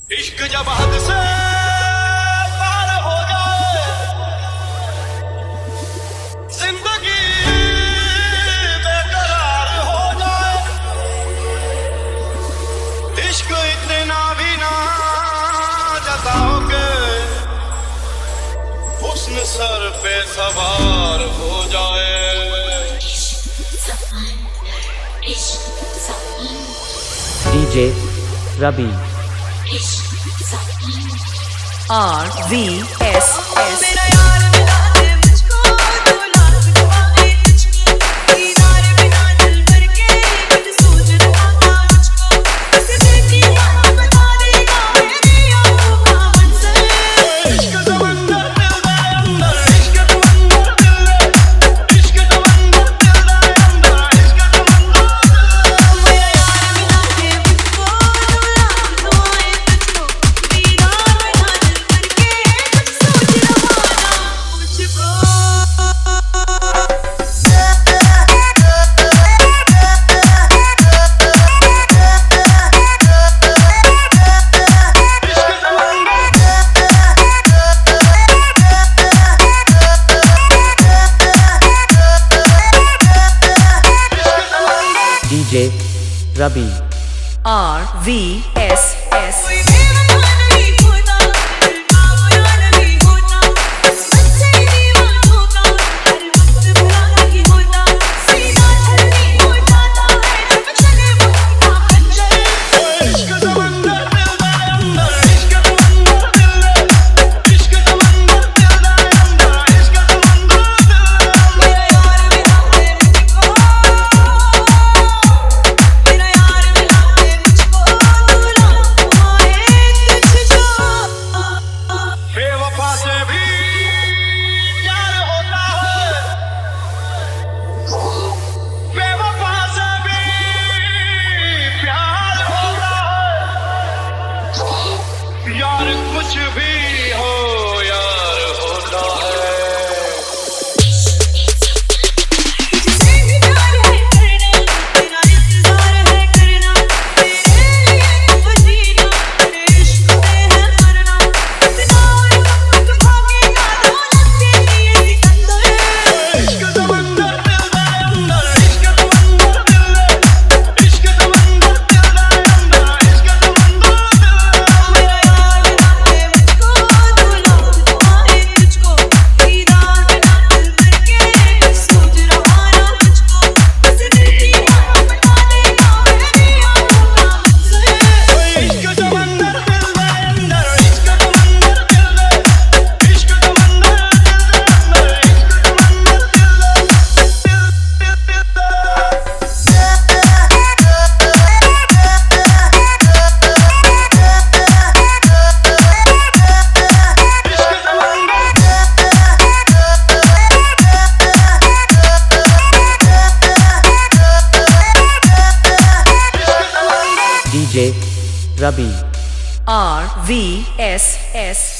इश्क जब हद से पार हो जाए, जिंदगी बेकरार हो जाए। इश्क इतना भी ना जताओगे, हुस्न सर पे सवार हो जाए। DJ Rabi RVSS DJ Rabi RVSS यार कुछ भी हो यार होता है। DJ Rabi RVSS